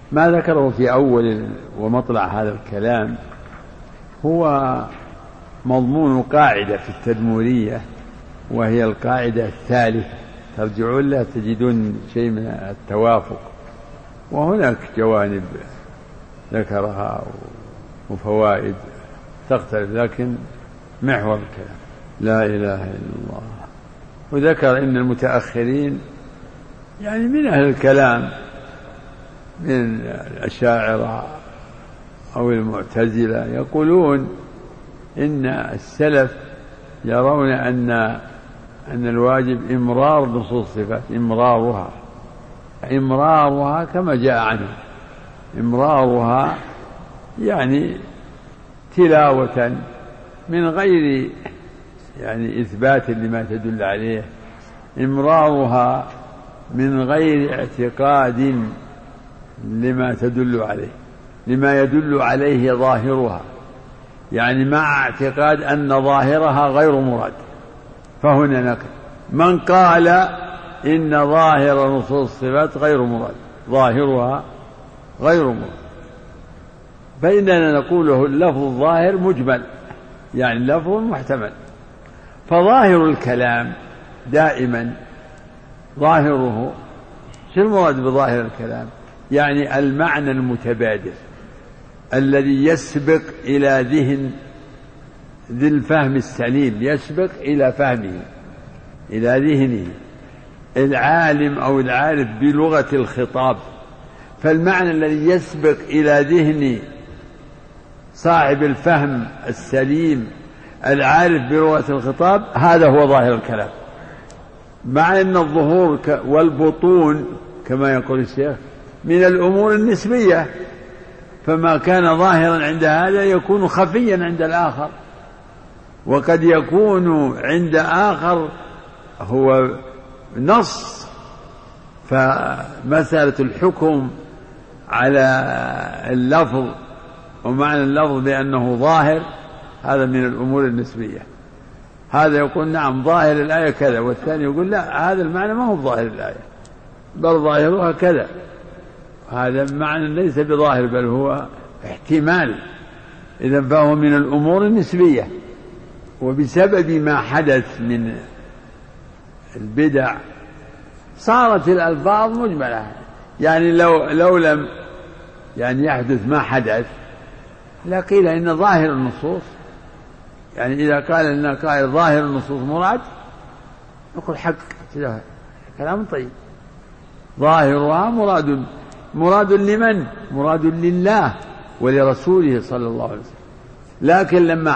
ما ذكره في أول ومطلع هذا الكلام هو مضمون قاعدة في التدمورية، وهي القاعدة الثالثة، ترجعون لها تجدون شيء من التوافق، وهناك جوانب ذكرها وفوائد تختلف، لكن محور الكلام لا إله إلا الله. وذكر إن المتأخرين يعني من أهل الكلام من الأشاعرة أو المعتزلة يقولون إن السلف يرون أن الواجب إمرار نصوص الصفات، إمرارها كما جاء عنه، إمرارها يعني تلاوة من غير يعني إثبات لما تدل عليه، إمرارها من غير اعتقاد لما تدل عليه، لما يدل عليه ظاهرها، يعني مع اعتقاد أن ظاهرها غير مراد. فهنا نقل من قال إن ظاهر نصوص الصفات غير مراد، ظاهرها غير مراد، فإننا نقوله اللفظ الظاهر مجمل، يعني لفظ محتمل. فظاهر الكلام دائما ظاهره، شو المراد بظاهر الكلام؟ يعني المعنى المتبادر الذي يسبق إلى ذهن ذي الفهم السليم، يسبق إلى فهمه، إلى ذهنه العالم أو العارف بلغة الخطاب. فالمعنى الذي يسبق إلى ذهن صاحب الفهم السليم العارف بلغة الخطاب هذا هو ظاهر الكلام، مع أن الظهور والبطون كما يقول الشيخ من الأمور النسبية، فما كان ظاهرا عند هذا يكون خفيا عند الآخر، وقد يكون عند آخر هو نص. فمسألة الحكم على اللفظ ومعنى اللفظ بأنه ظاهر هذا من الأمور النسبية، هذا يقول نعم ظاهر الآية كذا، والثاني يقول لا هذا المعنى ما هو ظاهر الآية بل ظاهرها كذا، هذا معنى ليس بظاهر بل هو احتمال. إذن فهو من الأمور النسبية. وبسبب ما حدث من البدع صارت الألفاظ مجملة، يعني لو لم يعني يحدث ما حدث لقيل إن ظاهر النصوص، يعني إذا قال لنا قائل ظاهر النصوص مراد نقول حق كلام طيب، ظاهرها مراد لمن؟ مراد لله ولرسوله صلى الله عليه وسلم. لكن لما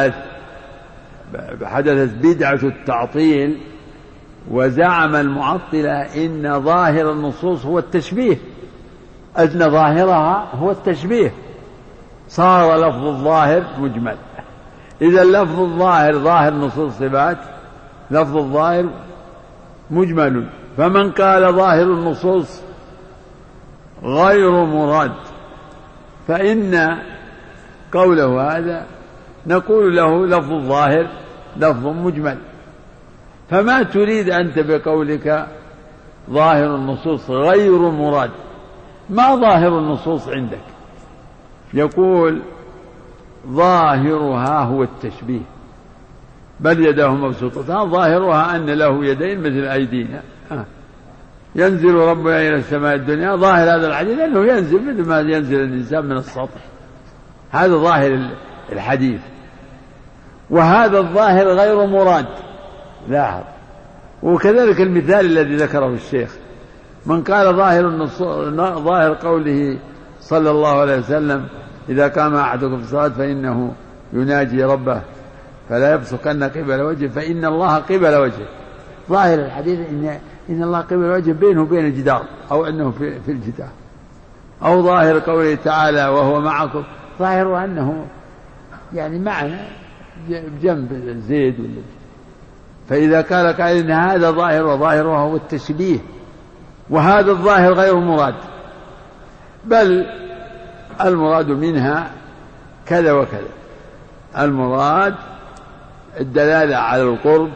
حدثت بدعة التعطيل وزعم المعطلة إن ظاهر النصوص هو التشبيه، أن ظاهرها هو التشبيه، صار لفظ الظاهر مجمل. إذا لفظ الظاهر ظاهر نصوص الصفات، لفظ الظاهر مجمل. فمن قال ظاهر النصوص غير مراد فإن قوله هذا نقول له لفظ الظاهر لفظ مجمل. فما تريد أنت بقولك ظاهر النصوص غير مراد؟ ما ظاهر النصوص عندك؟ يقول ظاهرها هو التشبيه، بل يداه مبسوطتان، ظاهرها أن له يدين مثل أيدينا، ينزل ربنا إلى السماء الدنيا، ظاهر هذا الحديث أنه ينزل مثل ما ينزل الإنسان من السطح، هذا ظاهر الحديث. وهذا الظاهر غير مراد، لاحظ. وكذلك المثال الذي ذكره الشيخ، من قال ظاهر قوله صلى الله عليه وسلم إذا قام أحدكم في الصلاة فإنه يناجي ربه فلا يبصقن قبل وجهه فإن الله قبل وجهه، ظاهر الحديث إن الله قبل وجهه بينه وبين الجدار أو أنه في الجدار. أو ظاهر قوله تعالى وهو معكم، ظاهر أنه يعني معنا بجنب زيد. فإذا قال إن هذا ظاهر وظاهره هو التشبيه، وهذا الظاهر غير مراد، بل المراد منها كذا وكذا. المراد الدلالة على القرب،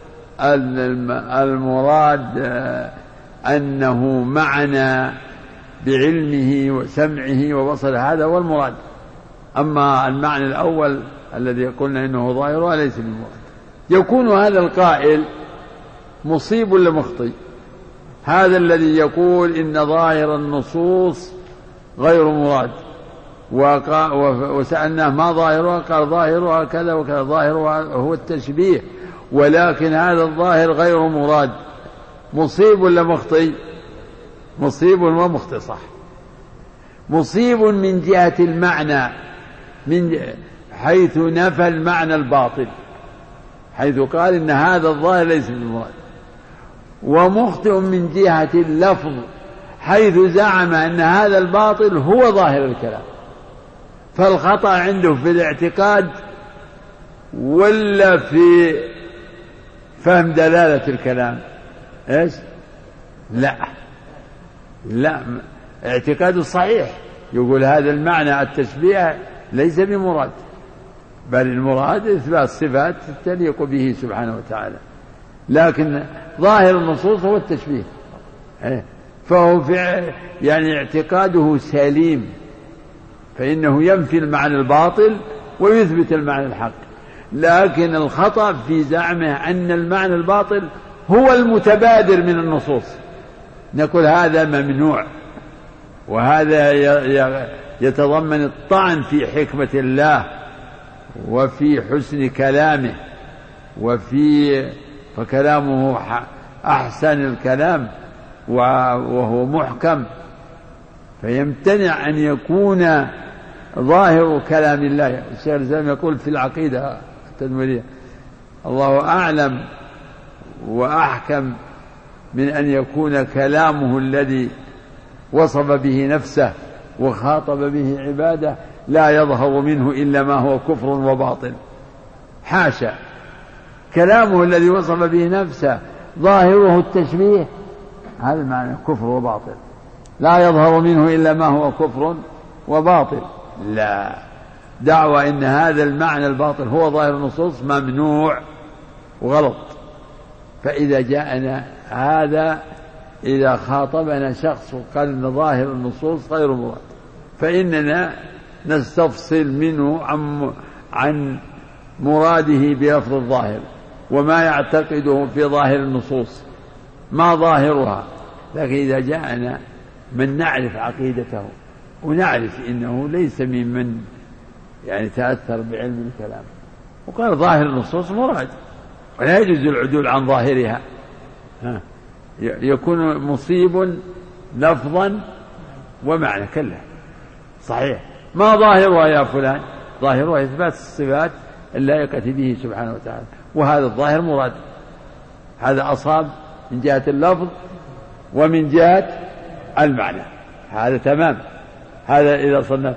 المراد أنه معنى بعلمه وسمعه وبصره، هذا هو المراد. أما المعنى الأول الذي قلنا إنه ظاهرها ليس بمراد. يكون هذا القائل مصيب ولا مخطئ؟ هذا الذي يقول إن ظاهر النصوص غير مراد، وسألناه ما ظاهرها؟ قال ظاهرها كذا وكذا، ظاهرها هو التشبيه، ولكن هذا الظاهر غير مراد. مصيب ولا مخطئ؟ مصيب ومخطئ، صح. مصيب من جهة المعنى، من حيث نفى المعنى الباطل، حيث قال إن هذا الظاهر ليس بالمراد. ومخطئ من جهة اللفظ، حيث زعم أن هذا الباطل هو ظاهر الكلام. فالخطأ عنده في الاعتقاد ولا في فهم دلالة الكلام؟ إيش؟ لا، اعتقاده صحيح، يقول هذا المعنى التشبيه ليس بمراد، بل المراد إثبات صفات تليق به سبحانه وتعالى، لكن ظاهر النصوص هو التشبيه. فهو يعني اعتقاده سليم، فإنه ينفي المعنى الباطل ويثبت المعنى الحق. لكن الخطأ في زعمه أن المعنى الباطل هو المتبادر من النصوص، نقول هذا ممنوع، وهذا يتضمن الطعن في حكمة الله وفي حسن كلامه، فكلامه أحسن الكلام وهو محكم، فيمتنع أن يكون ظاهر كلام الله. الشيخ الإسلام يقول في العقيدة التدمرية: الله أعلم وأحكم من أن يكون كلامه الذي وصف به نفسه وخاطب به عباده لا يظهر منه إلا ما هو كفر وباطل. حاشا، كلامه الذي وصف به نفسه ظاهره التشبيه، هذا معنى كفر وباطل، لا يظهر منه إلا ما هو كفر وباطل. لا، دعوى إن هذا المعنى الباطل هو ظاهر النصوص ممنوع وغلط. فإذا جاءنا هذا، إذا خاطبنا شخص قال إن ظاهر النصوص غير مراد، فإننا نستفصل منه عن مراده بلفظ الظاهر وما يعتقده في ظاهر النصوص، ما ظاهرها. لكن إذا جاءنا من نعرف عقيدته ونعرف إنه ليس ممن يعني تأثر بعلم الكلام وقال ظاهر النصوص مراد ولا يجوز العدول عن ظاهرها، يكون مصيب لفظا ومعنى كله. صحيح، ما ظاهرها يا فلان؟ ظاهرها إثبات الصفات اللائقة به سبحانه وتعالى، وهذا الظاهر مراد. هذا أصاب من جهة اللفظ ومن جهة المعنى، هذا تمام. هذا إذا صنف.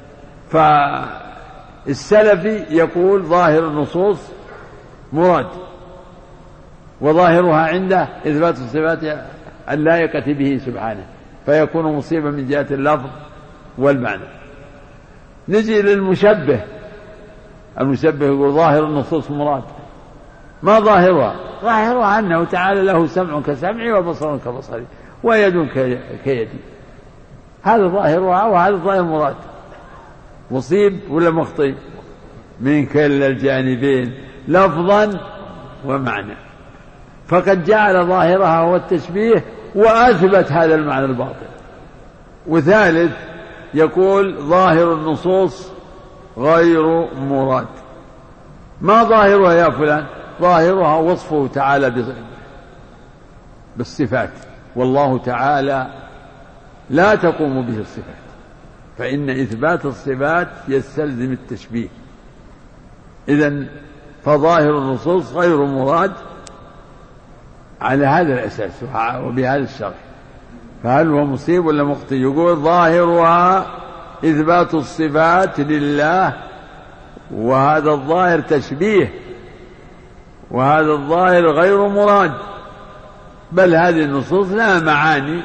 فالسلفي يقول ظاهر النصوص مراد، وظاهرها عنده إثبات الصفات اللائقة به سبحانه، فيكون مصيبا من جهة اللفظ والمعنى. نجي للمشبه. المشبه يقول ظاهر النصوص مراد. ما ظاهرها؟ ظاهرها أنه تعالى له سمع كسمعي وبصر كبصري ويد كيدي، هذا ظاهرها وهذا ظاهر مراد. مصيب ولا مخطئ؟ من كلا الجانبين لفظا ومعنى. فقد جعل ظاهرها هو التشبيه وأثبت هذا المعنى الباطل. وثالث يقول ظاهر النصوص غير مراد. ما ظاهرها يا فلان؟ ظاهرها وصفه تعالى بالصفات، والله تعالى لا تقوم به الصفات، فإن إثبات الصفات يستلزم التشبيه. إذن فظاهر النصوص غير مراد على هذا الأساس وبهذا الشرح. فهل هو مصيب ولا مخطئ؟ يقول ظاهرها إثبات الصفات لله، وهذا الظاهر تشبيه، وهذا الظاهر غير مراد، بل هذه النصوص لها معاني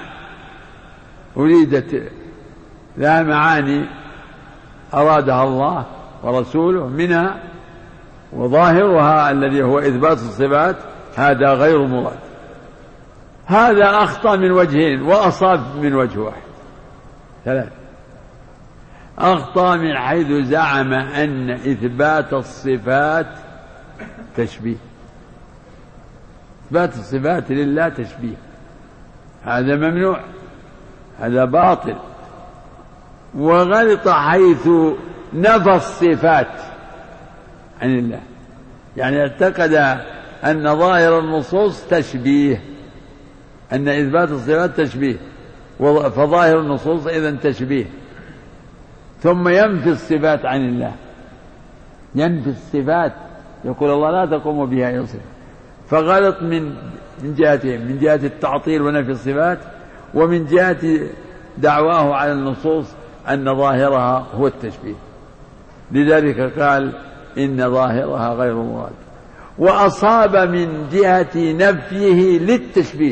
لها معاني أرادها الله ورسوله منها، وظاهرها الذي هو إثبات الصفات هذا غير مراد. هذا أخطأ من وجهين وأصاب من وجه واحد. ثلاث. أخطأ من حيث زعم أن إثبات الصفات تشبيه. إثبات الصفات لله تشبيه، هذا ممنوع، هذا باطل. وغلط حيث نفى الصفات عن الله، يعني اعتقد أن ظاهر النصوص تشبيه، أن إثبات الصفات تشبيه، فظاهر النصوص إذن تشبيه، ثم ينفي الصفات عن الله، ينفي الصفات، يقول الله لا تقوم بها يصف. فغلط من جهتين، من جهة التعطيل ونفي الصفات، ومن جهة دعواه على النصوص أن ظاهرها هو التشبيه، لذلك قال إن ظاهرها غير مراد. وأصاب من جهة نفيه للتشبيه،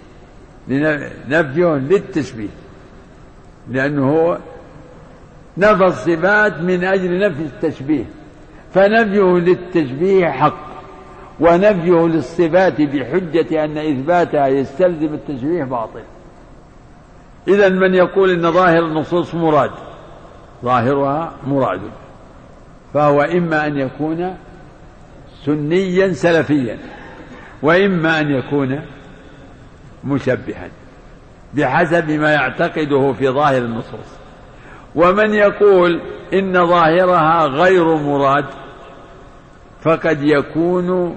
نفيه للتشبيه، لأنه نفى الصفات من أجل نفي التشبيه، فنفيه للتشبيه حق، ونفيه للصفات بحجة أن إثباتها يستلزم التشبيه باطل. إذن من يقول إن ظاهر النصوص مراد، ظاهرها مراد، فهو إما أن يكون سنيا سلفيا، وإما أن يكون مشبها بحسب ما يعتقده في ظاهر النصوص. ومن يقول إن ظاهرها غير مراد فقد يكون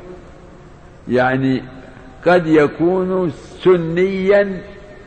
قد يكون سنيا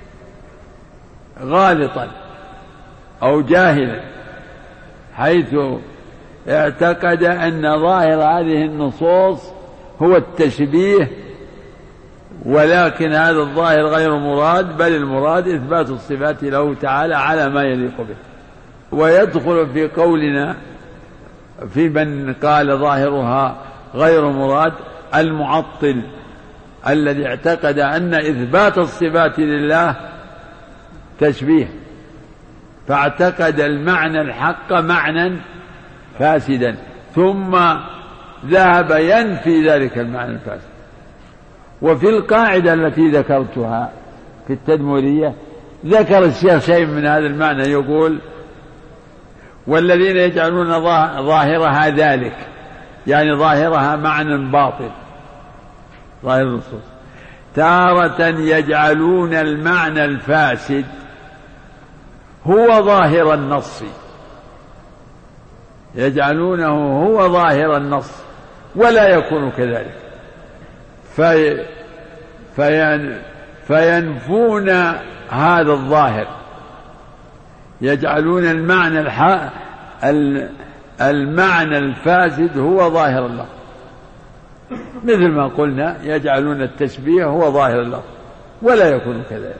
غالطا أو جاهلا، حيث اعتقد أن ظاهر هذه النصوص هو التشبيه، ولكن هذا الظاهر غير مراد، بل المراد إثبات الصفات له تعالى على ما يليق به. ويدخل في قولنا في من قال ظاهرها غير مراد المعطل الذي اعتقد أن إثبات الصفات لله تشبيه، فاعتقد المعنى الحق معنى فاسدا، ثم ذهب ينفي ذلك المعنى الفاسد. وفي القاعدة التي ذكرتها في التدمرية ذكر الشيخ شيء من هذا المعنى، يقول والذين يجعلون ظاهرها ذلك، يعني ظاهرها معنى باطل، ظاهر النصوص، تارة يجعلون المعنى الفاسد هو ظاهر النص، يجعلونه هو ظاهر النص ولا يكون كذلك، فينفون هذا الظاهر، يجعلون المعنى الفاسد هو ظاهر الله، مثل ما قلنا يجعلون التشبيه هو ظاهر الله ولا يكون كذلك.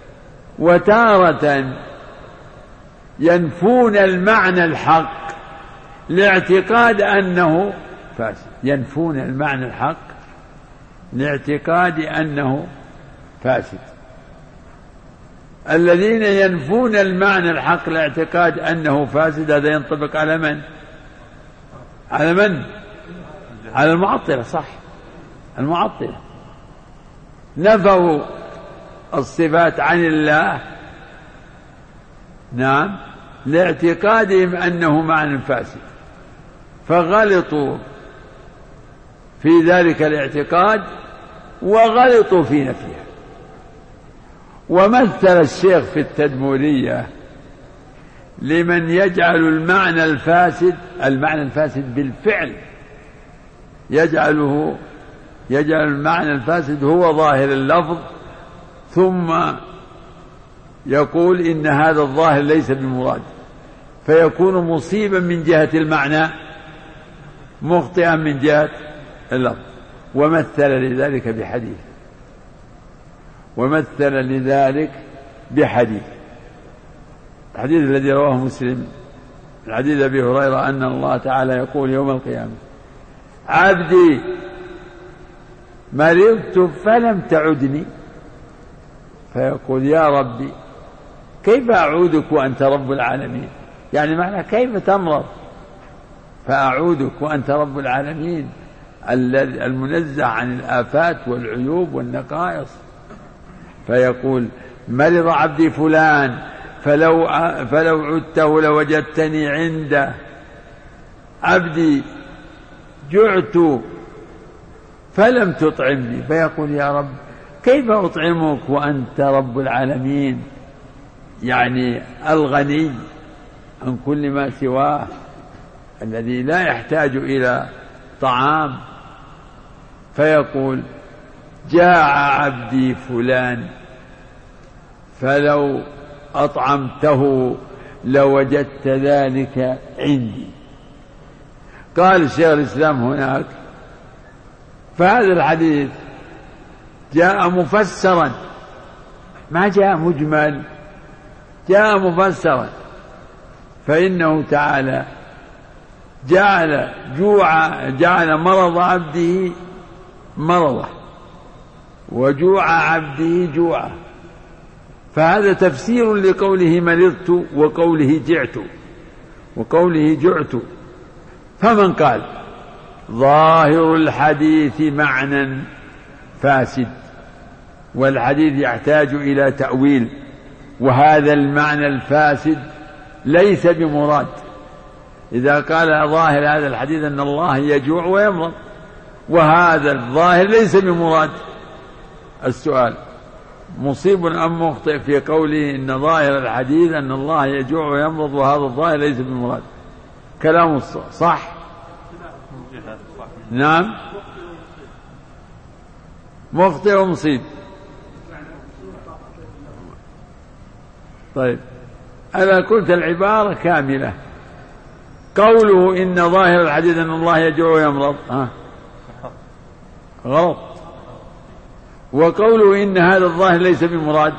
وتارة ينفون المعنى الحق لاعتقاد أنه فاسد، ينفون المعنى الحق لاعتقاد أنه فاسد. الذين ينفون المعنى الحق لاعتقاد أنه فاسد هذا ينطبق على من؟ على من؟ على المعطلة، صح، المعطلة نفوا الصفات عن الله، نعم، لاعتقادهم أنه معنى فاسد، فغلطوا في ذلك الاعتقاد وغلطوا في نفيها. ومثل الشيخ في التدمورية لمن يجعل المعنى الفاسد بالفعل، يجعل المعنى الفاسد هو ظاهر اللفظ، ثم يقول إن هذا الظاهر ليس بمراد، فيكون مصيبا من جهة المعنى مخطئا من جهة اللفظ. ومثل لذلك بحديث الحديث الذي رواه مسلم، الحديث أبي هريرة أن الله تعالى يقول يوم القيامة: عبدي مرضت فلم تعدني، فيقول: يا ربي كيف أعودك وأنت رب العالمين؟ يعني معنى كيف تمرض فأعودك وأنت رب العالمين المنزه عن الآفات والعيوب والنقائص. فيقول: مرض عبدي فلان فلو عدته لوجدتني عنده، عبدي جعت فلم تطعمني، فيقول يا رب كيف أطعمك وأنت رب العالمين، يعني الغني عن كل ما سواه، الذي لا يحتاج إلى طعام. فيقول جاع عبدي فلان فلو أطعمته لوجدت ذلك عندي. قال الشيخ الإسلام هناك: فهذا الحديث جاء مفسرا، ما جاء مجمل، جاء مفسرا، فإنه تعالى جعل مرض عبده مرضه وجوع عبده جوعه، فهذا تفسير لقوله مرضت وقوله جعت. فمن قال ظاهر الحديث معنى فاسد والحديث يحتاج إلى تأويل، وهذا المعنى الفاسد ليس بمراد، إذا قال ظاهر هذا الحديث أن الله يجوع ويمرض وهذا الظاهر ليس بمراد، السؤال مصيب أم مخطئ في قوله إن ظاهر الحديث أن الله يجوع ويمرض وهذا الظاهر ليس بمراد؟ كلام صح؟ نعم، مخطئ ومصيب. طيب أنا قلت العبارة كاملة. قوله إن ظاهر الحديث أن الله يجوع ويمرض غلط، وقوله إن هذا الظاهر ليس بمراد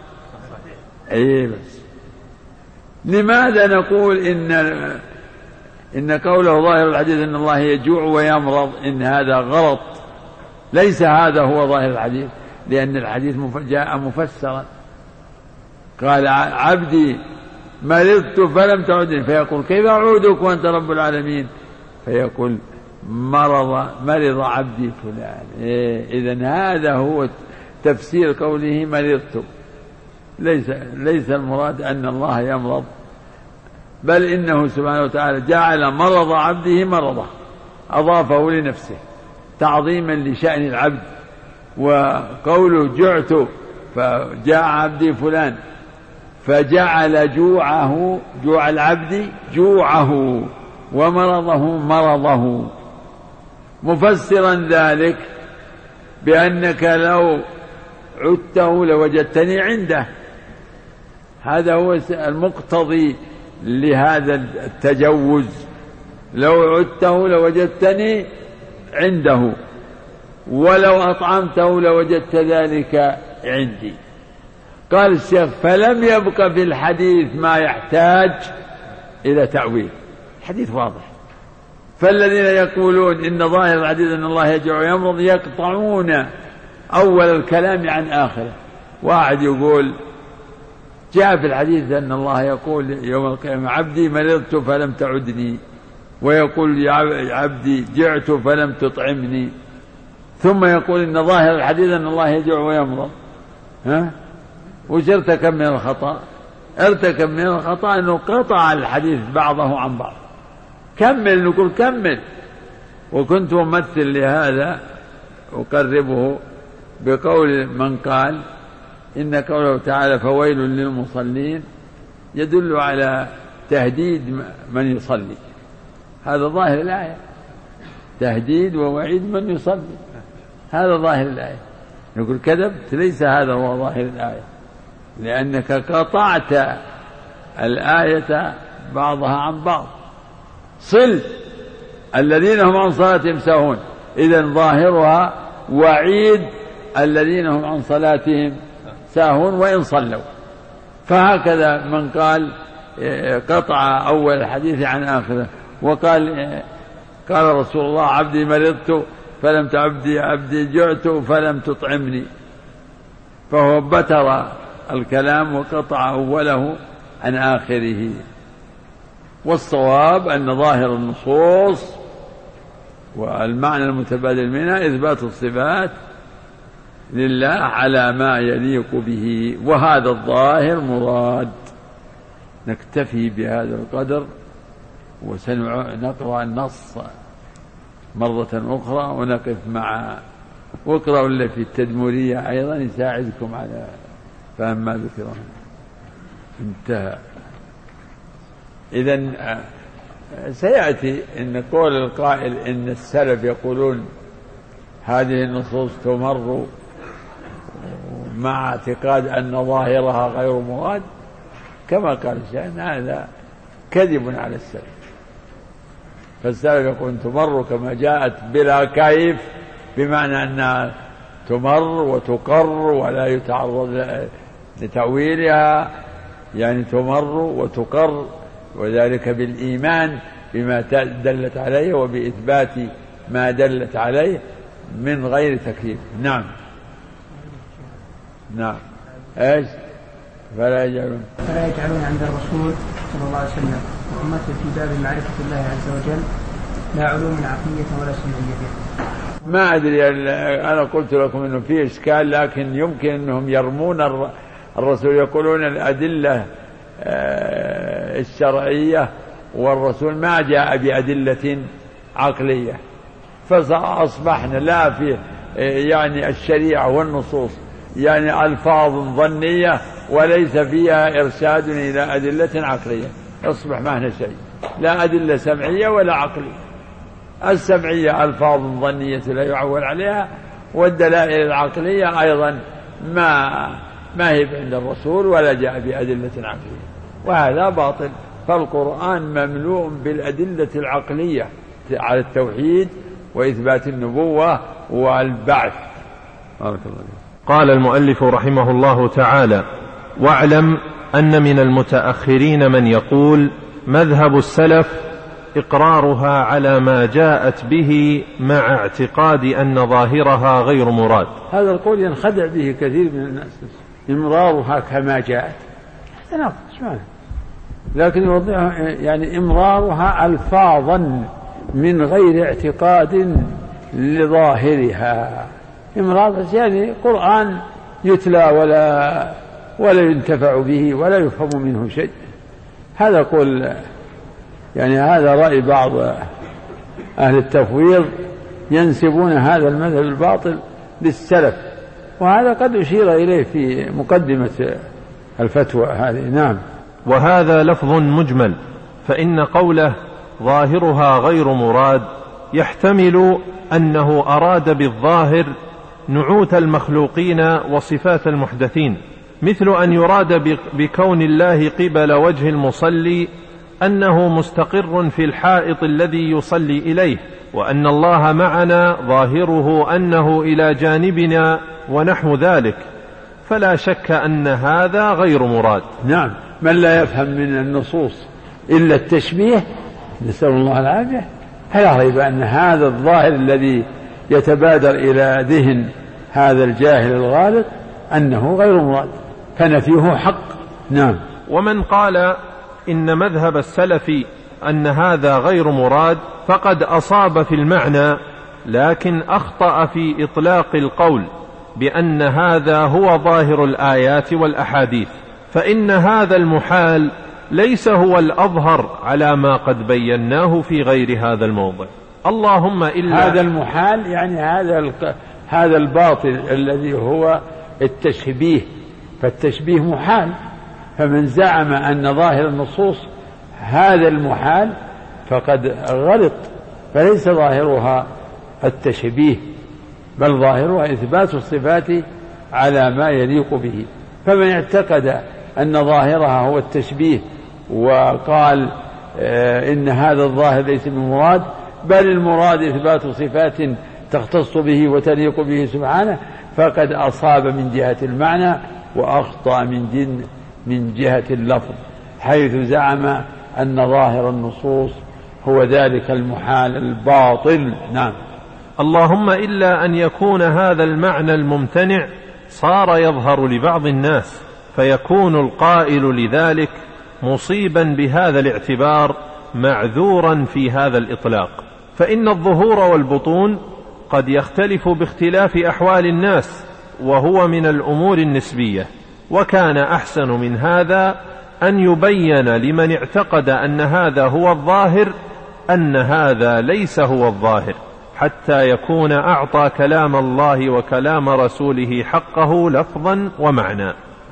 بس لماذا نقول إن قوله ظاهر الحديث أن الله يجوع ويمرض إن هذا غلط؟ ليس هذا هو ظاهر الحديث، لأن الحديث جاء مفسرا. قال عبدي مرضت فلم تعدني، فيقول كيف أعودك وأنت رب العالمين؟ فيقول مرض عبدي فلان. إذن هذا هو تفسير قوله مرضت، ليس المراد أن الله يمرض، بل إنه سبحانه وتعالى جعل مرض عبده مرضه، أضافه لنفسه تعظيما لشأن العبد. وقوله جعت فجاء عبدي فلان فجعل جوع العبد جوعه ومرضه مرضه، مفسرا ذلك بأنك لو عدته لوجدتني عنده. هذا هو المقتضي لهذا التجوز، لو عدته لوجدتني عنده ولو أطعمته لوجدت ذلك عندي. قال الشيخ فلم يبق في الحديث ما يحتاج إلى تأويل، الحديث واضح. فالذين يقولون إن ظاهر الحديث أن الله يجوع ويمرض يقطعون أول الكلام عن آخره. واحد يقول جاء في الحديث أن الله يقول يوم القيامة عبدي مرضت فلم تعدني، ويقول يا عبدي جعت فلم تطعمني، ثم يقول إن ظاهر الحديث أن الله يجوع ويمرض. وش ارتكب من الخطأ؟ ارتكب من الخطأ أنه قطع الحديث بعضه عن بعض. كمل، نقول كمل. وكنت أمثل لهذا أقربه بقول من قال إن قوله تعالى فويل للمصلين يدل على تهديد من يصلي، هذا ظاهر الآية، تهديد ووعيد من يصلي، هذا ظاهر الآية. نقول كذبت، ليس هذا هو ظاهر الآية، لأنك قطعت الآية بعضها عن بعض. صل الذين هم عن صلاتهم ساهون، إذن ظاهرها وعيد الذين هم عن صلاتهم ساهون وإن صلوا. فهكذا من قال قطع أول الحديث عن آخره وقال قال رسول الله عبدي مرضت فلم تعبدي، عبدي جعت فلم تطعمني، فهو بتر الكلام وقطع أوله عن آخره. والصواب أن ظاهر النصوص والمعنى المتبادل منها إثبات الصفات لله على ما يليق به، وهذا الظاهر مراد. نكتفي بهذا القدر، وسنقرأ النص مرة أخرى ونقف مع واقرأوا اللي في التدمرية أيضا يساعدكم على فهم ما ذكر. انتهى. إذن سيأتي إن قول القائل إن السلف يقولون هذه النصوص تمر مع اعتقاد أن ظاهرها غير مراد، كما قال الشيخ هذا كذب على السلف. فالسلف يقول تمر كما جاءت بلا كيف، بمعنى أنها تمر وتقر ولا يتعرض لتأويلها، يعني تمر وتقر، وذلك بالإيمان بما دلت عليه وبإثبات ما دلت عليه من غير تكييف. نعم نعم. ايش؟ فلا يجعلون عند الرسول صلى الله عليه وسلم وأمته في باب معرفة الله عز وجل لا علوم عقلية ولا سمعية. ما أدري، أنا قلت لكم أنه في إشكال، لكن يمكن أنهم يرمون الرسول، يقولون الأدلة الشرعية والرسول ما جاء بأدلة عقلية، فأصبحنا لا في يعني الشريعة والنصوص يعني ألفاظ ظنية وليس فيها إرشاد إلى أدلة عقلية، أصبح ما هنا شيء، لا أدلة سمعية ولا عقلية. السمعية ألفاظ ظنية لا يعول عليها، والدلائل العقلية أيضا ما هي عند الرسول ولا جاء بأدلة عقلية، وهذا باطل. فالقرآن مملوء بالأدلة العقلية على التوحيد وإثبات النبوة والبعث. بارك الله فيك. قال المؤلف رحمه الله تعالى: واعلم أن من المتأخرين من يقول مذهب السلف إقرارها على ما جاءت به مع اعتقاد أن ظاهرها غير مراد. هذا القول ينخدع به كثير من الناس، إمرارها كما جاءت، لكن يوضعها يعني إمرارها ألفاظا من غير اعتقاد لظاهرها. إمرار يعني قرآن يتلى ولا ينتفع به ولا يفهم منه شيء. هذا قول يعني هذا رأي بعض أهل التفويض، ينسبون هذا المذهب الباطل للسلف، وهذا قد أشير إليه في مقدمة الفتوى هذه. نعم. وهذا لفظ مجمل، فإن قوله ظاهرها غير مراد يحتمل أنه أراد بالظاهر نعوت المخلوقين وصفات المحدثين، مثل أن يراد بكون الله قبل وجه المصلي أنه مستقر في الحائط الذي يصلي إليه، وأن الله معنا ظاهره أنه إلى جانبنا ونحو ذلك، فلا شك أن هذا غير مراد. نعم. من لا يفهم من النصوص إلا التشبيه، نسأل الله العافية، فلا ريب أن هذا الظاهر الذي يتبادر إلى ذهن هذا الجاهل الغالط أنه غير مراد، فنفيه حق. نعم. ومن قال إن مذهب السلف أن هذا غير مراد فقد أصاب في المعنى، لكن أخطأ في إطلاق القول بأن هذا هو ظاهر الآيات والأحاديث، فإن هذا المحال ليس هو الأظهر على ما قد بيناه في غير هذا الموضع. اللهم إلا هذا المحال يعني هذا الباطل الذي هو التشبيه، فالتشبيه محال، فمن زعم أن ظاهر النصوص هذا المحال فقد غلط، فليس ظاهرها التشبيه، بل ظاهرها إثبات الصفات على ما يليق به. فمن اعتقد أن ظاهرها هو التشبيه وقال إن هذا الظاهر ليس بمراد، بل المراد إثبات صفات تختص به وتليق به سبحانه، فقد أصاب من جهة المعنى وأخطأ من جهة اللفظ، حيث زعم أن ظاهر النصوص هو ذلك المحال الباطل. نعم. اللهم إلا أن يكون هذا المعنى الممتنع صار يظهر لبعض الناس، فيكون القائل لذلك مصيبا بهذا الاعتبار معذورا في هذا الإطلاق، فإن الظهور والبطون قد يختلف باختلاف أحوال الناس، وهو من الأمور النسبية، وكان أحسن من هذا أن يبين لمن اعتقد أن هذا هو الظاهر أن هذا ليس هو الظاهر، حتى يكون أعطى كلام الله وكلام رسوله حقه لفظا ومعنى.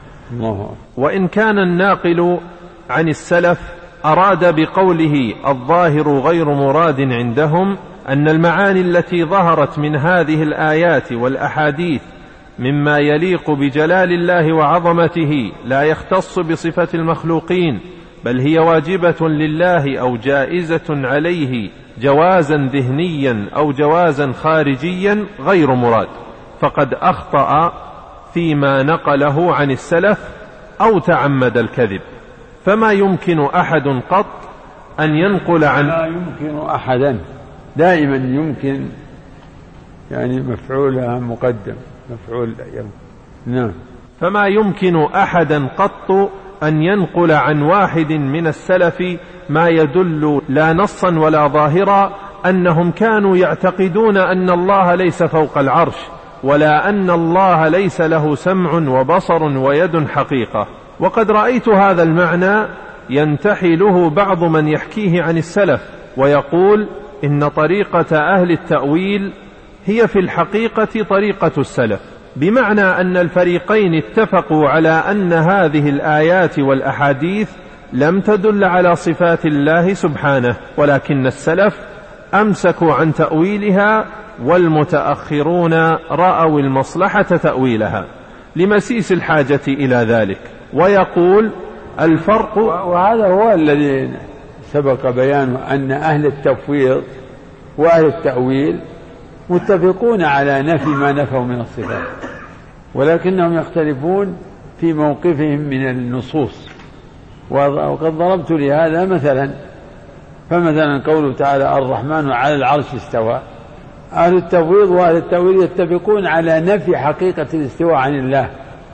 وإن كان الناقل عن السلف أراد بقوله الظاهر غير مراد عندهم أن المعاني التي ظهرت من هذه الآيات والأحاديث مما يليق بجلال الله وعظمته لا يختص بصفة المخلوقين، بل هي واجبة لله أو جائزة عليه جوازا ذهنيا أو جوازا خارجيا غير مراد، فقد أخطأ فيما نقله عن السلف أو تعمد الكذب. فما يمكن أحد قط أن ينقل عن لا يمكن أحدا، دائما يمكن يعني مفعولها مقدم مفعول نعم. فما يمكن أحدا قط أن ينقل عن واحد من السلف ما يدل لا نصا ولا ظاهرا أنهم كانوا يعتقدون أن الله ليس فوق العرش، ولا أن الله ليس له سمع وبصر ويد حقيقة. وقد رأيت هذا المعنى ينتحله بعض من يحكيه عن السلف ويقول إن طريقة أهل التأويل هي في الحقيقة طريقة السلف، بمعنى أن الفريقين اتفقوا على أن هذه الآيات والأحاديث لم تدل على صفات الله سبحانه، ولكن السلف أمسكوا عن تأويلها والمتأخرون رأوا المصلحة تأويلها لمسيس الحاجة إلى ذلك. ويقول الفرق، وهذا هو الذي سبق بيانه، أن أهل التفويض وأهل التأويل متفقون على نفي ما نفوا من الصفات، ولكنهم يختلفون في موقفهم من النصوص. وقد ضربت لهذا مثلا، فمثلا قوله تعالى الرحمن على العرش استوى، أهل التفويض وأهل التأويل يتفقون على نفي حقيقة الاستواء عن الله،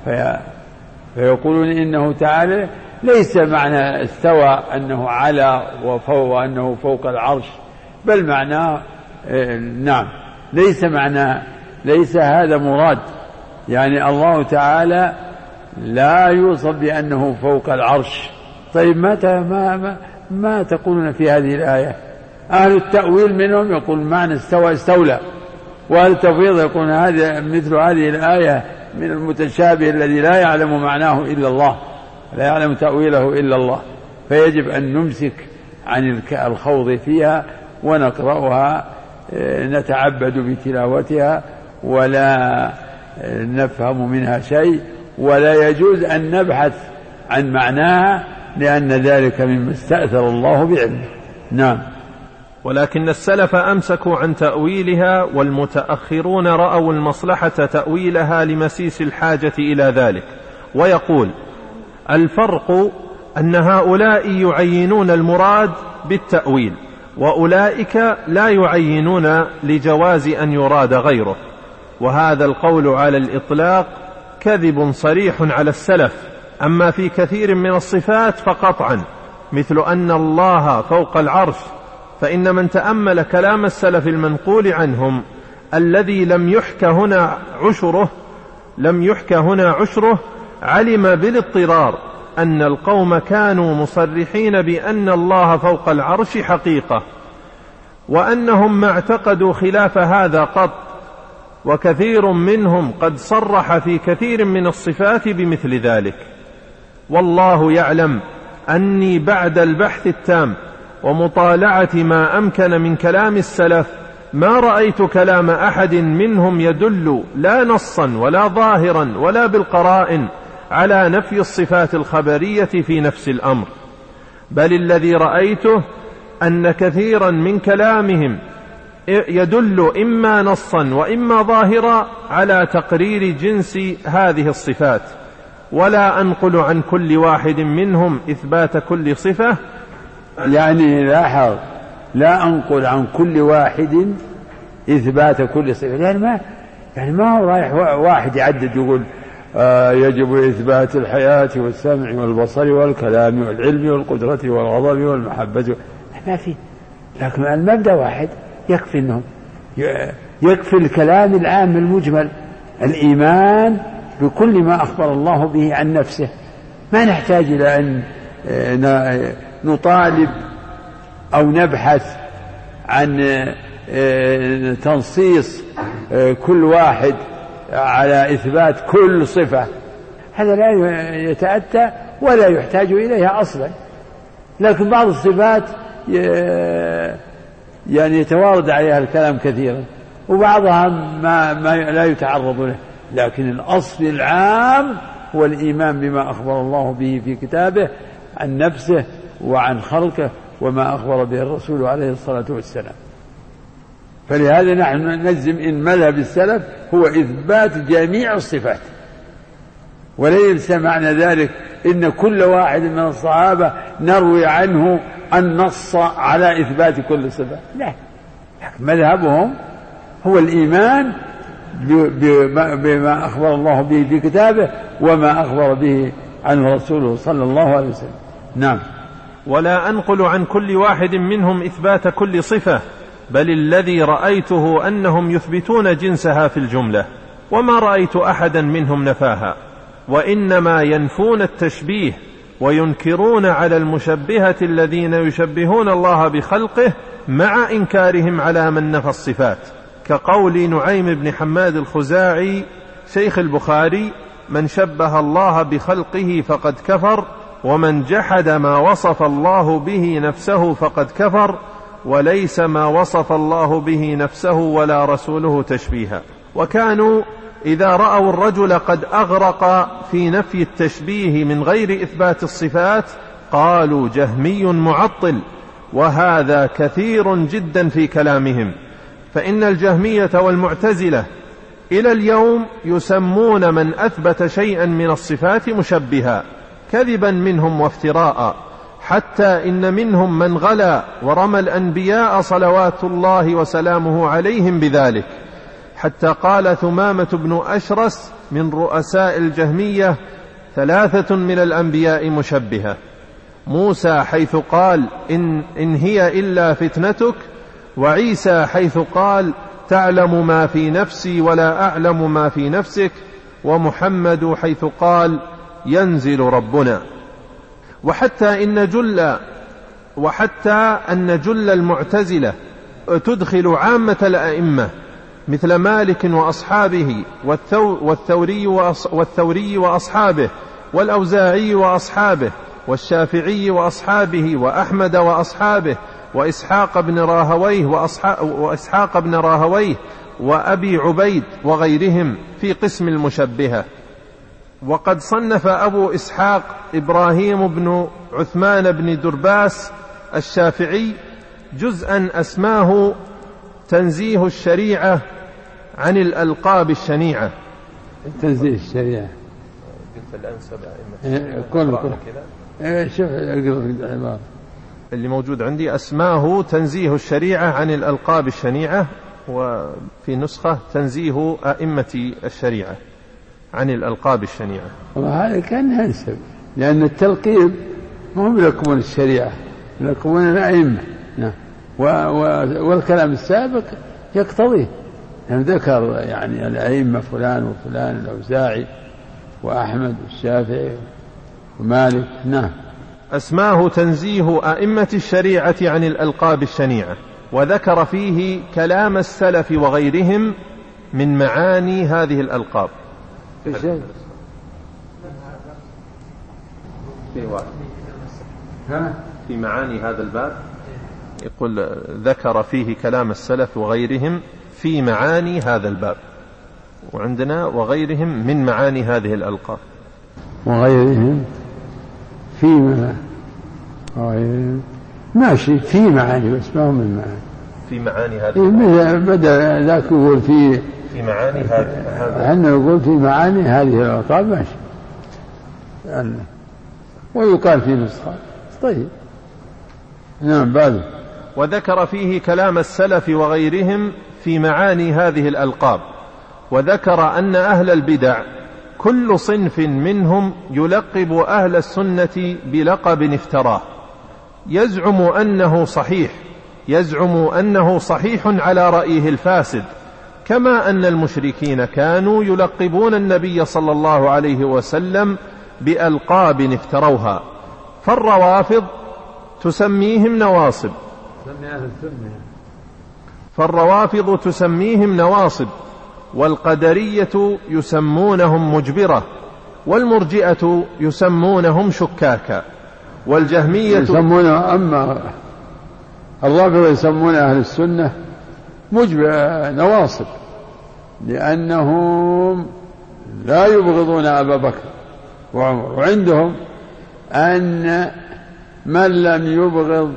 فيقولون إنه تعالى ليس معنى استوى أنه على وفوق أنه فوق العرش، بل معناه نعم ليس هذا مراد، يعني الله تعالى لا يوصف بأنه فوق العرش. طيب ما تقولون في هذه الآية؟ أهل التأويل منهم يقول معنى استوى استولى، وأهل التفويض يقول هذا مثل هذه الآية من المتشابه الذي لا يعلم معناه إلا الله، لا يعلم تأويله إلا الله. فيجب أن نمسك عن الخوض فيها ونقرأها، نتعبد بتلاوتها ولا نفهم منها شيء، ولا يجوز أن نبحث عن معناها، لأن ذلك مما استأثر الله بعلمه. نعم. ولكن السلف أمسكوا عن تأويلها، والمتأخرون رأوا المصلحة تأويلها لمسيس الحاجة إلى ذلك. ويقول الفرق أن هؤلاء يعينون المراد بالتأويل، وأولئك لا يعينون لجواز أن يراد غيره. وهذا القول على الإطلاق كذب صريح على السلف. أما في كثير من الصفات فقطعا، مثل أن الله فوق العرش، فإن من تأمل كلام السلف المنقول عنهم الذي لم يحكى هنا عشره علم بالاضطرار أن القوم كانوا مصرحين بأن الله فوق العرش حقيقة، وأنهم ما اعتقدوا خلاف هذا قط، وكثير منهم قد صرح في كثير من الصفات بمثل ذلك. والله يعلم أني بعد البحث التام ومطالعة ما أمكن من كلام السلف ما رأيت كلام أحد منهم يدل لا نصا ولا ظاهرا ولا بالقرائن على نفي الصفات الخبرية في نفس الأمر، بل الذي رأيته أن كثيرا من كلامهم يدل إما نصا وإما ظاهرا على تقرير جنس هذه الصفات، ولا أنقل عن كل واحد منهم إثبات كل صفة. يعني لاحظ، لا أنقل عن كل واحد إثبات كل صفة، يعني ما هو رايح واحد يعدد يقول يجب إثبات الحياة والسمع والبصر والكلام والعلم والقدرة والغضب والمحبة، ما في. لكن المبدأ واحد يكفي، إنهم يكفي الكلام العام المجمل، الإيمان بكل ما أخبر الله به عن نفسه، ما نحتاج إلى أن نطالب أو نبحث عن تنصيص كل واحد على إثبات كل صفة، هذا لا يتأتى ولا يحتاج إليها أصلا. لكن بعض الصفات يعني يتوارد عليها الكلام كثيرا، وبعضها ما لا يتعرض له، لكن الأصل العام هو الإيمان بما أخبر الله به في كتابه عن نفسه وعن خلقه وما أخبر به الرسول عليه الصلاة والسلام. فلهذا نحن نجزم إن مذهب السلف هو إثبات جميع الصفات، وليس معنى ذلك إن كل واحد من الصحابة نروي عنه النص على إثبات كل صفة، لا، مذهبهم هو الإيمان بما أخبر الله به في كتابه وما أخبر به عنه رسوله صلى الله عليه وسلم. نعم. ولا أنقل عن كل واحد منهم إثبات كل صفة، بل الذي رأيته أنهم يثبتون جنسها في الجملة، وما رأيت أحدا منهم نفاها، وإنما ينفون التشبيه وينكرون على المشبهة الذين يشبهون الله بخلقه مع إنكارهم على من نفى الصفات، كقول نعيم بن حماد الخزاعي شيخ البخاري: من شبه الله بخلقه فقد كفر، ومن جحد ما وصف الله به نفسه فقد كفر، وليس ما وصف الله به نفسه ولا رسوله تشبيها. وكانوا إذا رأوا الرجل قد أغرق في نفي التشبيه من غير إثبات الصفات قالوا جهمي معطل، وهذا كثير جدا في كلامهم، فإن الجهمية والمعتزلة إلى اليوم يسمون من أثبت شيئا من الصفات مشبها كذبا منهم وافتراء، حتى إن منهم من غلا ورمى الأنبياء صلوات الله وسلامه عليهم بذلك، حتى قال ثمامة بن أشرس من رؤساء الجهمية: 3 من الأنبياء مشبهة، موسى حيث قال إن هي إلا فتنتك، وعيسى حيث قال تعلم ما في نفسي ولا أعلم ما في نفسك، ومحمد حيث قال ينزل ربنا. وحتى أن جل المعتزلة تدخل عامة الأئمة مثل مالك وأصحابه والثوري وأصحابه والأوزاعي وأصحابه والشافعي وأصحابه وأحمد وأصحابه وإسحاق بن راهويه وأبي عبيد وغيرهم في قسم المشبهة. وقد صنف أبو إسحاق إبراهيم بن عثمان بن درباس الشافعي جزءا أسماه تنزيه الشريعة عن الألقاب الشنيعة. تنزيه الشريعة قلت الأنسب كل شوف العبارة اللي موجود عندي، أسماه تنزيه الشريعة عن الألقاب الشنيعة، وفي نسخة تنزيه أئمة الشريعة عن الألقاب الشنيعة. وهذا كان أنسب، لأن التلقيب هم يلقبون الشريعة، يلقبون الأئمة. نعم. والكلام السابق يقتضيه، يعني ذكر يعني الأئمة فلان وفلان، الأوزاعي وأحمد والشافعي ومالك. نعم. أسماه تنزيه أئمة الشريعة عن الألقاب الشنيعة، وذكر فيه كلام السلف وغيرهم من معاني هذه الألقاب. في معاني هذا الباب يقول ذكر فيه كلام السلف وغيرهم في معاني هذا الباب، وعندنا وغيرهم من معاني هذه الألقاب. وغيرهم في ماشي في معاني، بس ما هو من معاني. في معاني هذه بدأ ذاك يقول في معاني هذا أنه يقول في معاني هذه الألقاب، ماشي يعني. ويقال في نسخة. طيب. نعم. بعد. وذكر فيه كلام السلف وغيرهم في معاني هذه الألقاب، وذكر أن أهل البدع كل صنف منهم يلقب أهل السنة بلقب افتراه، يزعم أنه صحيح على رأيه الفاسد، كما أن المشركين كانوا يلقبون النبي صلى الله عليه وسلم بألقاب افتروها، فالروافض تسميهم نواصب. فالروافض تسميهم نواصب، والقدرية يسمونهم مجبرة، والمرجئة يسمونهم شكاكا، والجهمية يسمونه، أما الرافضة يسمون أهل السنة نواصب، لأنهم لا يبغضون أبا بكر وعمر، وعندهم أن من لم يبغض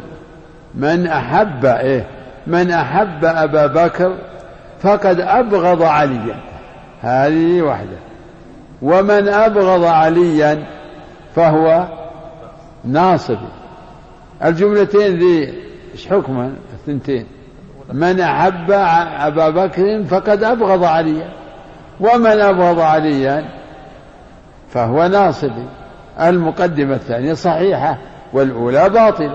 من أحب أبا بكر فقد أبغض عليا، هذه واحدة، ومن أبغض عليا فهو ناصبي. الجملتين ذي إيش حكمها؟ الثنتين، من أحب أبا بكر فقد أبغض عليا، ومن أبغض عليا فهو ناصبي. المقدمة الثانية صحيحة والأولى باطلة.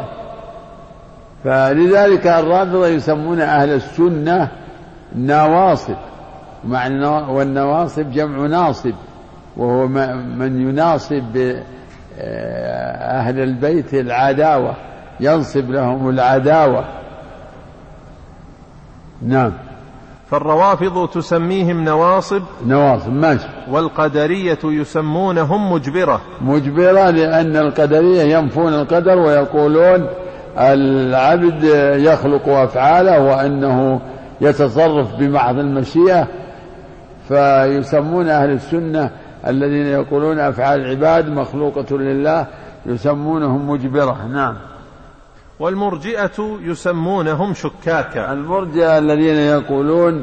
فلذلك الرافضة يسمون أهل السنة نواصب، والنواصب جمع ناصب، وهو من يناصب أهل البيت العداوة، ينصب لهم العداوة. نعم. فالروافض تسميهم نواصب ماشي. والقدرية يسمونهم مجبرة لأن القدرية ينفون القدر ويقولون العبد يخلق أفعاله وأنه يتصرف بمحض المشيئة، فيسمون أهل السنة الذين يقولون أفعال العباد مخلوقة لله يسمونهم مجبرة. نعم. والمرجئة يسمونهم شكاكا. المرجئة الذين يقولون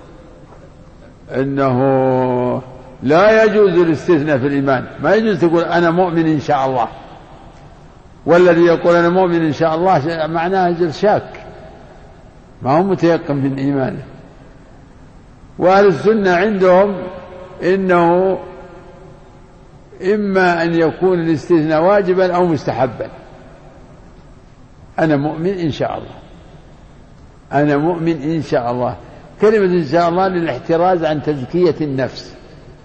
إنه لا يجوز الاستثناء في الإيمان، ما يجوز تقول أنا مؤمن إن شاء الله، والذي يقول أنا مؤمن إن شاء الله معناه شاك، ما هو متيقن من إيمانه. وأهل السنة عندهم إنه إما أن يكون الاستثناء واجبا أو مستحبا. أنا مؤمن إن شاء الله، أنا مؤمن إن شاء الله، كلمة إن شاء الله للاحتراز عن تزكية النفس.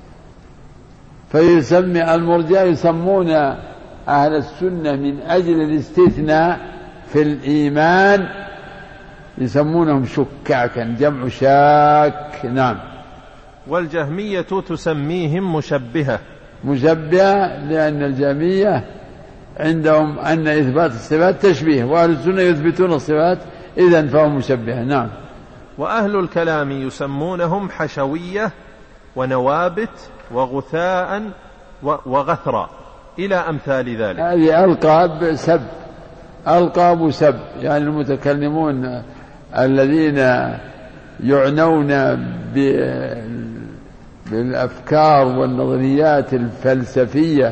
فيسمي المرجئة يسمون أهل السنة من أجل الاستثناء في الإيمان يسمونهم شكاكا، جمع شاك. نعم. والجهمية تسميهم مشبهة لأن الجهمية عندهم أن إثبات الصفات تشبيه، وأهل السنة يثبتون الصفات، إذن فهم مشبهة. نعم. وأهل الكلام يسمونهم حشوية ونوابت وغثاء وغثرا إلى أمثال ذلك. هذه ألقاب سب، يعني المتكلمون الذين يعنون بالأفكار والنظريات الفلسفية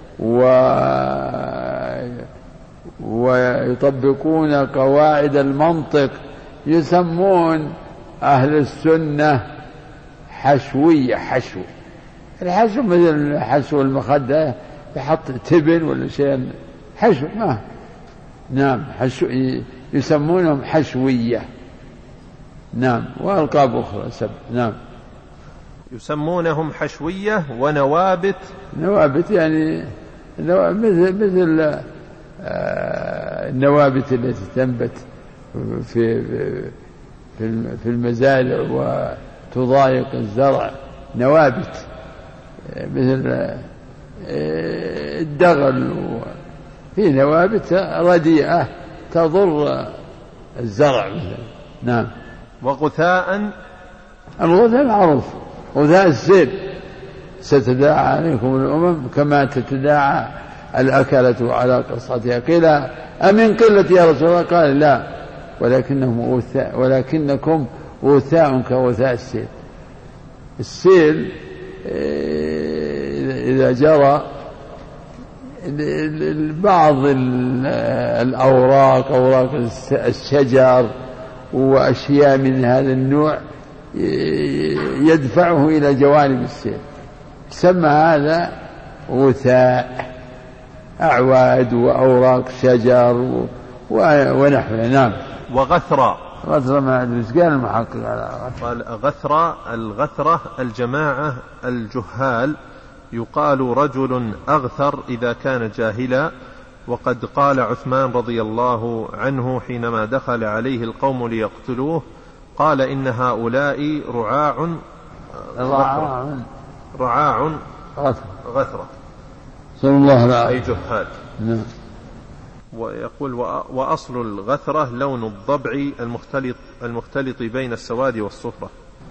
ويطبقون قواعد المنطق يسمون أهل السنة حشوية. الحشو مثل حشو المخدة، يحط تبن ولا شيء، حشو ما. نعم. حشو يسمونهم حشوية. نعم. وألقاب أخرى سب. نعم. يسمونهم حشوية ونوابت يعني مثل النوابت التي تنبت في المزارع وتضايق الزرع، نوابت مثل الدغل، في نوابت رديئة تضر الزرع مثلا. نعم. وغثاء، الغثاء معروف، غثاء السيل، ستداعى عليكم الأمم كما تتداعى الأكلة على قصتها. قيل أمن قلة يا رسول الله؟ قال لا، ولكنكم غثاء كغثاء السيل. السيل إذا جرى بعض الأوراق، أوراق الشجر وأشياء من هذا النوع يدفعه إلى جوانب السيل، يسمى هذا غثاء، أعواد وأوراق شجر ونحوه. نعم. وغثرة ما أدري قال المحقق على قال غثرة. الغثرة الجماعة الجهال، يقال رجل أغثر إذا كان جاهلا، وقد قال عثمان رضي الله عنه حينما دخل عليه القوم ليقتلوه قال إن هؤلاء رعاع غثرة صلى الله عليه أي جهال. ويقول وأصل الغثرة لون الضبع المختلط بين السواد والصفرة،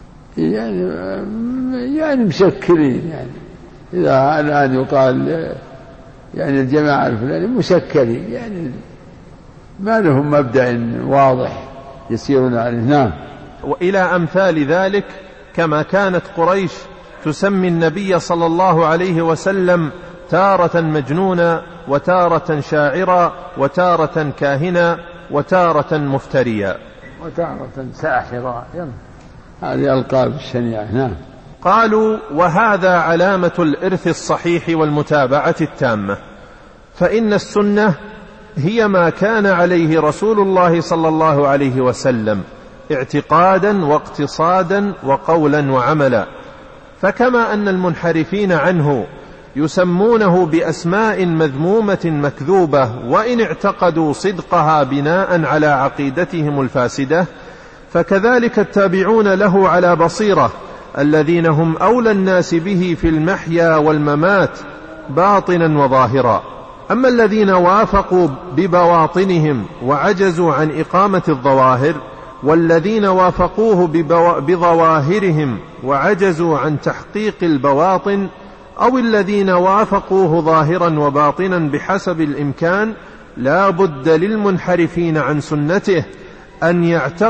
يعني مسكرين، يعني إذا الآن يقال يعني الجماعة الفلانية مسكرين، يعني ما لهم مبدأ واضح يسيرون عليه. نعم. وإلى أمثال ذلك كما كانت قريش تسمي النبي صلى الله عليه وسلم تارة مجنونا وتارة شاعرا وتارة كاهنا وتارة مفتريا وتارة ساحرا، هذه ألقاب الشنيعة. نعم. قالوا وهذا علامة الإرث الصحيح والمتابعة التامة، فإن السنة هي ما كان عليه رسول الله صلى الله عليه وسلم اعتقادا واقتصادا وقولا وعملا، فكما أن المنحرفين عنه يسمونه بأسماء مذمومة مكذوبة وإن اعتقدوا صدقها بناء على عقيدتهم الفاسدة، فكذلك التابعون له على بصيرة الذين هم أولى الناس به في المحيا والممات باطنا وظاهرا. أما الذين وافقوا ببواطنهم وعجزوا عن إقامة الظواهر، والذين وافقوه بظواهرهم وعجزوا عن تحقيق البواطن، أو الذين وافقوه ظاهرا وباطنا بحسب الإمكان، لا بد للمنحرفين عن سنته أن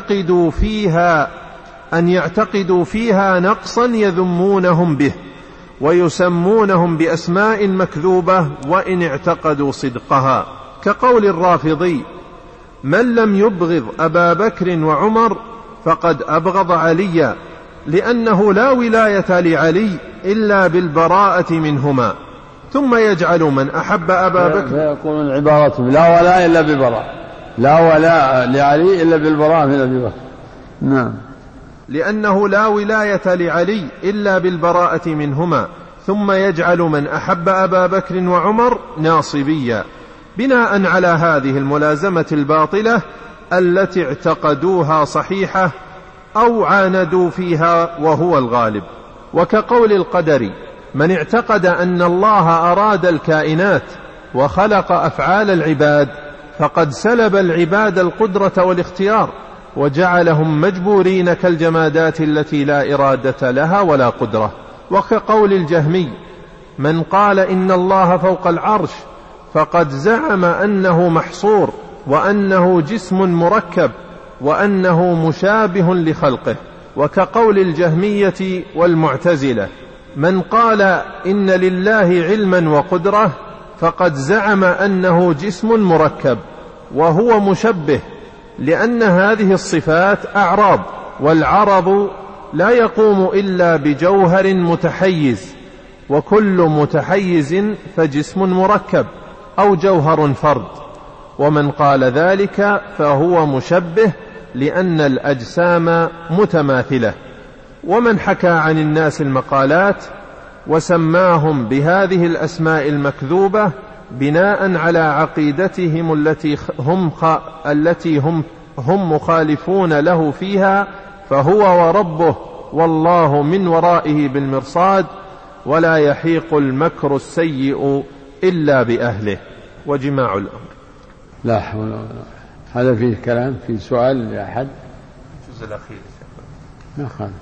يعتقدوا فيها نقصا يذمونهم به ويسمونهم بأسماء مكذوبة وإن اعتقدوا صدقها، كقول الرافضي: من لم يبغض أبا بكر وعمر فقد أبغض عليا، لأنه لا ولاية لعلي إلا بالبراءة منهما. ثم يجعل من أحب أبا بكر، فيقولون العبارة لا ولاء إلا بالبراءة، لا ولاء لعلي إلا بالبراءة من أبي بكر. نعم. لأنه لا ولاية لعلي إلا بالبراءة منهما. ثم يجعل من أحب أبا بكر وعمر ناصبيا، بناء على هذه الملازمة الباطلة التي اعتقدوها صحيحة أو عاندوا فيها وهو الغالب. وكقول القدري: من اعتقد أن الله أراد الكائنات وخلق أفعال العباد فقد سلب العباد القدرة والاختيار وجعلهم مجبورين كالجمادات التي لا إرادة لها ولا قدرة. وكقول الجهمي: من قال إن الله فوق العرش فقد زعم أنه محصور وأنه جسم مركب وأنه مشابه لخلقه. وكقول الجهمية والمعتزلة: من قال إن لله علما وقدرة فقد زعم أنه جسم مركب وهو مشبه، لأن هذه الصفات أعراض، والعرض لا يقوم إلا بجوهر متحيز، وكل متحيز فجسم مركب أو جوهر فرد. ومن قال ذلك فهو مشبه، لأن الأجسام متماثلة. ومن حكى عن الناس المقالات وسماهم بهذه الأسماء المكذوبة بناء على عقيدتهم التي هم مخالفون له فيها، فهو وربه والله من ورائه بالمرصاد، ولا يحيق المكر السيء إلا بأهله. وجماع الأمر. لا حول ولا قوة. هذا فيه كلام، في سؤال لأحد؟ الجزء الأخير ما خالف.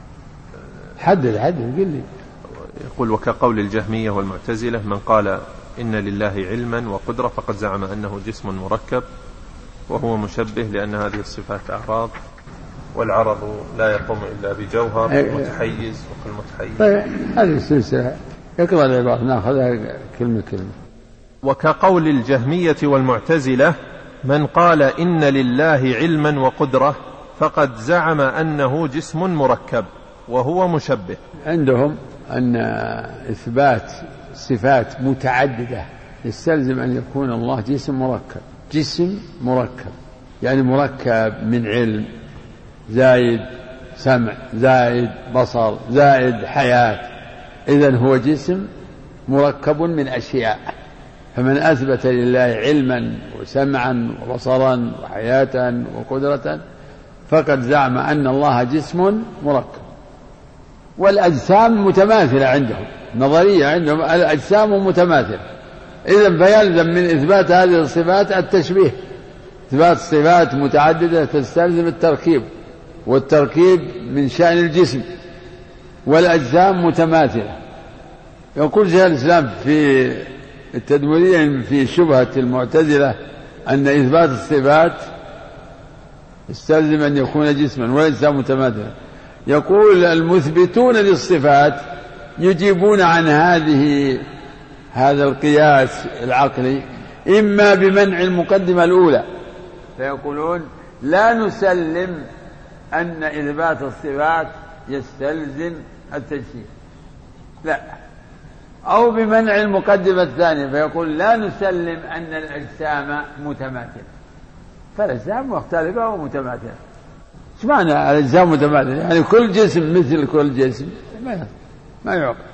حدد قل لي. يقول: وكقول الجهمية والمعتزلة: من قال إن لله علما وقدرة فقد زعم أنه جسم مركب وهو مشبه، لأن هذه الصفات أعراض، والعرض لا يقوم إلا بجوهر متحيز، وكل متحيز. طيب هذه السلسلة اقرأ العبارة نأخذها كلمة كلمة. وكقول الجهمية والمعتزلة: من قال إن لله علما وقدرة فقد زعم أنه جسم مركب وهو مشبه. عندهم أن إثبات صفات متعددة يستلزم أن يكون الله جسم مركب. جسم مركب يعني مركب من علم زائد سمع زائد بصر زائد حياة، إذن هو جسم مركب من أشياء. فمن أثبت لله علما وسمعا وبصرا وحياة وقدرة فقد زعم أن الله جسم مركب. والأجسام متماثلة عندهم، نظرية عندهم الأجسام متماثلة، إذن فيلزم من إثبات هذه الصفات التشبيه. إثبات صفات متعددة تستلزم التركيب، والتركيب من شأن الجسم، والأجسام متماثلة. يقول شيخ الإسلام في التدمرية في شبهة المعتزلة أن إثبات الصفات يستلزم أن يكون جسما والأجسام متماثلة. يقول المثبتون للصفات يجيبون عن هذا القياس العقلي إما بمنع المقدمة الأولى، فيقولون لا نسلم أن إثبات الصفات يستلزم التجسيم، لا، أو بمنع المقدمة الثانية فيقول لا نسلم أن الأجسام متماثلة، فالأجسام مختلفة ومتماثلة. ايش معنى الأجسام متماثلة؟ يعني كل جسم مثل كل جسم؟ ما يعقل.